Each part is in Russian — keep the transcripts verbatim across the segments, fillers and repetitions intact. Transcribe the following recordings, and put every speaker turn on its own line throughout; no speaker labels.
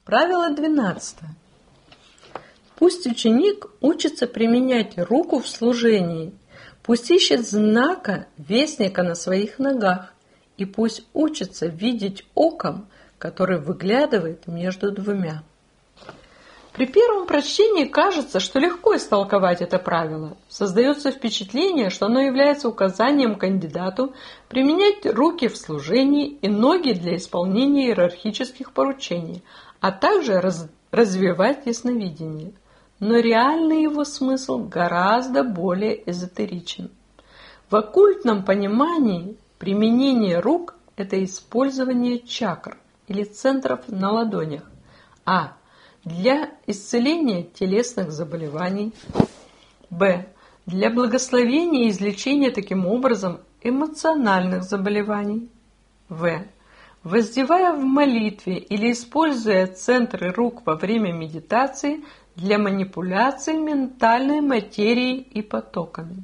Правило двенадцатое. Пусть ученик учится применять руку в служении, пусть ищет знака вестника на своих ногах, и пусть учится видеть оком, который выглядывает между двумя. При первом прочтении кажется, что легко истолковать это правило. Создается впечатление, что оно является указанием кандидату применять руки в служении и ноги для исполнения иерархических поручений, а также раз, развивать ясновидение. Но реальный его смысл гораздо более эзотеричен. В оккультном понимании применение рук – это использование чакр или центров на ладонях, а для исцеления телесных заболеваний, б. для благословения и излечения таким образом эмоциональных заболеваний, в. воздевая в молитве или используя центры рук во время медитации для манипуляции ментальной материей и потоками.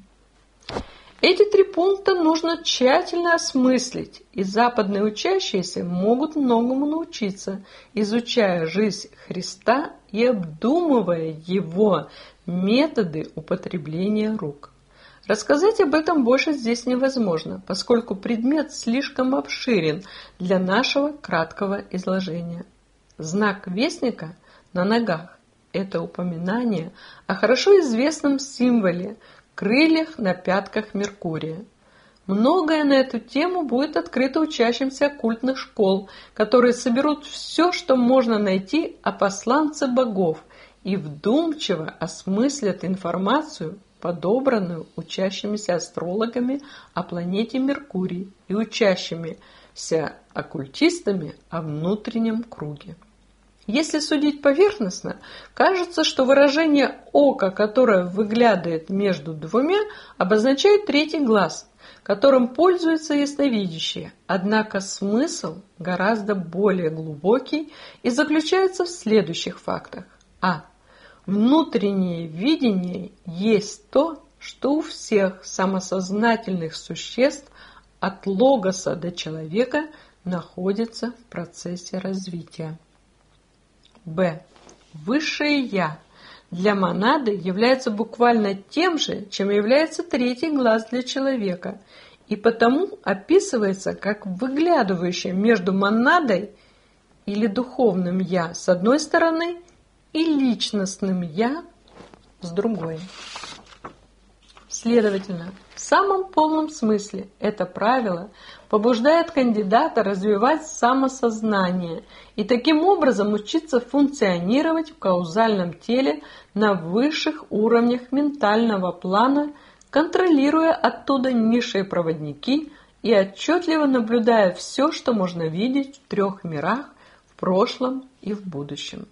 Эти три пункта нужно тщательно осмыслить, и западные учащиеся могут многому научиться, изучая жизнь Христа и обдумывая его методы употребления рук. Рассказать об этом больше здесь невозможно, поскольку предмет слишком обширен для нашего краткого изложения. Знак вестника на ногах – это упоминание о хорошо известном символе – крыльях на пятках Меркурия. Многое на эту тему будет открыто учащимся оккультных школ, которые соберут все, что можно найти о посланце богов, и вдумчиво осмыслят информацию, подобранную учащимися астрологами о планете Меркурий и учащимися оккультистами о внутреннем круге. Если судить поверхностно, кажется, что выражение «око», которое выглядывает между двумя, обозначает третий глаз, которым пользуются ясновидящие. Однако смысл гораздо более глубокий и заключается в следующих фактах. А. Внутреннее видение есть то, что у всех самосознательных существ от логоса до человека находится в процессе развития. Б. Высшее «Я» для монады является буквально тем же, чем является третий глаз для человека, и потому описывается как выглядывающее между монадой или духовным «Я» с одной стороны и личностным «Я» с другой. Следовательно, в самом полном смысле это правило побуждает кандидата развивать самосознание и таким образом учиться функционировать в каузальном теле на высших уровнях ментального плана, контролируя оттуда низшие проводники и отчетливо наблюдая все, что можно видеть в трех мирах, в прошлом и в будущем.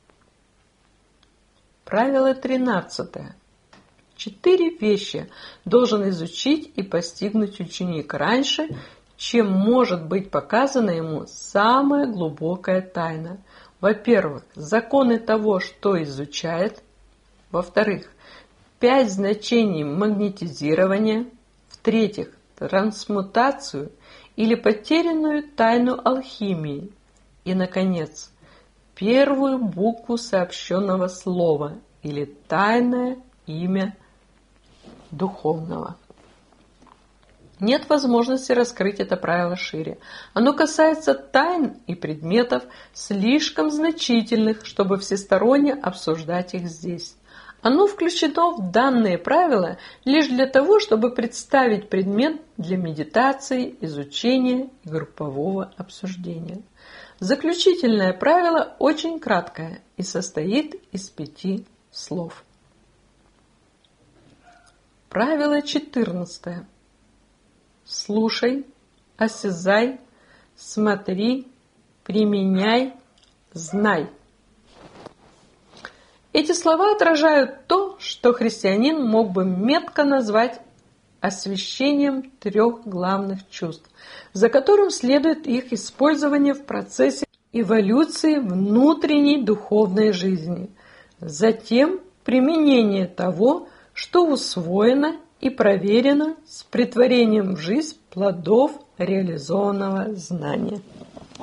Правило тринадцатое. Четыре вещи должен изучить и постигнуть ученик раньше, чем может быть показана ему самая глубокая тайна. Во-первых, законы того, что изучает. Во-вторых, пять значений магнетизирования. В-третьих, трансмутацию или потерянную тайну алхимии. И, наконец, первую букву сообщенного слова или тайное имя духовного. Нет возможности раскрыть это правило шире. Оно касается тайн и предметов, слишком значительных, чтобы всесторонне обсуждать их здесь. Оно включено в данные правила лишь для того, чтобы представить предмет для медитации, изучения и группового обсуждения. Заключительное правило очень краткое и состоит из пяти слов. Правило четырнадцатое. Слушай, осязай, смотри, применяй, знай. Эти слова отражают то, что христианин мог бы метко назвать освящением трех главных чувств, за которым следует их использование в процессе эволюции внутренней духовной жизни. Затем применение того, что усвоено и проверено с претворением в жизнь плодов реализованного знания.